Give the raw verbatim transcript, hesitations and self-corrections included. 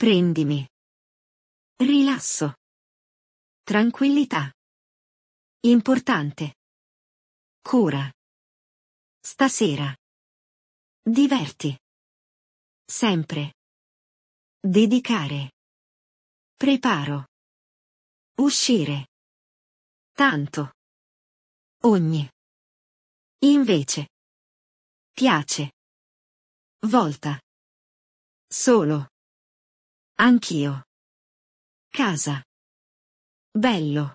Prendimi. Rilasso. Tranquillità. Importante. Cura. Stasera. Diverti. Sempre. Dedicare. Preparo. Uscire. Tanto. Ogni. Invece. Piace. Volta. Solo. Anch'io. Casa. Bello.